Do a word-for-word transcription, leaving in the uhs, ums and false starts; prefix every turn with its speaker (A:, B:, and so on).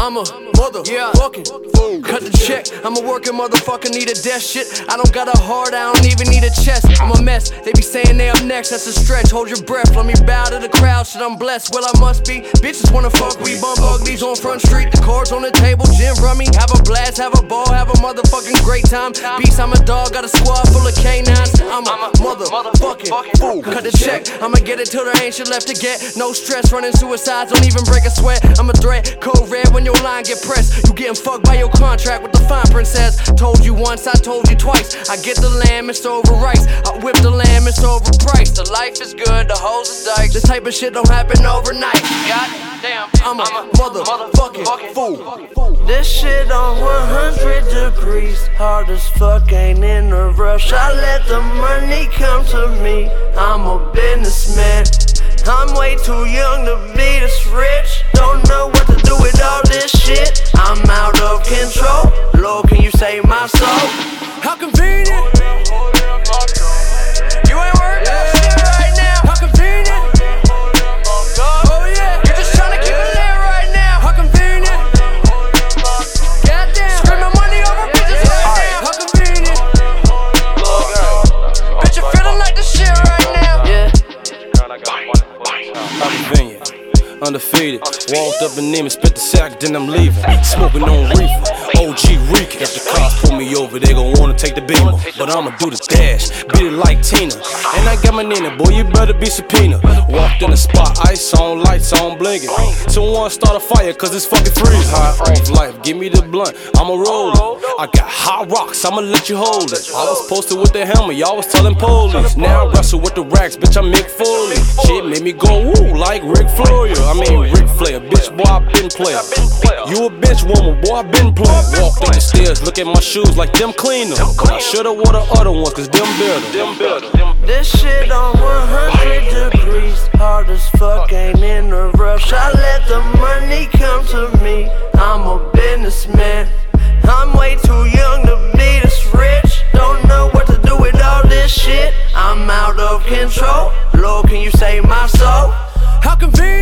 A: I'm a motherfucking fool. Cut the check, I'm a working motherfucker, need a death shit. I don't got a heart, I don't even need a chest. I'm a mess, they be saying they up next, that's a stretch. Hold your breath, let me bow to the crowd, shit I'm blessed. Well I must be, bitches wanna fuck, we bump uglies on Front Street. The cards on the table, gin rummy, have a blast, have a ball, have a motherfucking great time. Beast, I'm a dog, got a squad full of canines. I'm a motherfucking fool. Cut the check, I'ma get it till there ain't shit left to get. No stress, running suicides, don't even break a sweat. I'm a threat, code red when your line get pressed. You getting fucked by your contract with the fine print says. Told you once, I told you twice. I get the lamb, it's over rice. I whip the lamb, it's overpriced. The life is good, the hoes is dykes. This type of shit don't happen overnight. God damn, I'm a motherfucking fool.
B: This shit on one hundred degrees. Hard as fuck, ain't in a rush. I let the money come to me. I'm a businessman. I'm way too young to be this rich. Don't know what to do with all this shit. I'm out of control. Lord, can you save my soul?
A: How convenient. You ain't worried about shit right now. How convenient. Oh yeah, you're just trying to keep it lit right now. How convenient. Goddamn, screaming money over bitches right now. How convenient. Bitch, you're feeling like the shit right now.
B: Yeah.
C: How convenient. Undefeated, walked up in them and spit the sack, then I'm leaving. Smoking on reefer, O G Reek. If the cops pull me over, they gon' wanna take the beamer. But I'ma do the dash, beat it like Tina. And I got my Nina, boy, you better be subpoena. Walked in the spot, ice on, lights on, blinking. Someone start a fire, cause it's fucking freezing. High off life, give me the blunt, I'ma roll it. I got hot rocks, I'ma let you hold it. I was posted with the helmet, y'all was telling police. Now I wrestle with the racks, bitch, I'm Mick Foley. Shit made me go woo like Rick Floyd. I mean Rick Flair, bitch, boy, I been player. You a bitch woman, boy, I been playing. Walked up the stairs, look at my shoes like them cleaner. But I should've wore the other ones, cause them better.
B: This shit on one hundred degrees. Hard as fuck, ain't in a rush. I let the money come to me. I'm a businessman. I'm way too young to be this rich. Don't know what to do with all this shit. I'm out of control. Lord, can you save my soul?
A: How convenient.